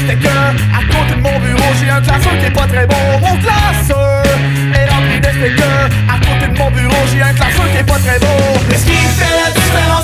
restait que à côté de mon bureau, j'ai un classeur qui est pas très bon. Mon classeur est rempli de stickers. À côté de mon bureau, j'ai un classeur qui est pas très bon. Mais ce qui fait la différence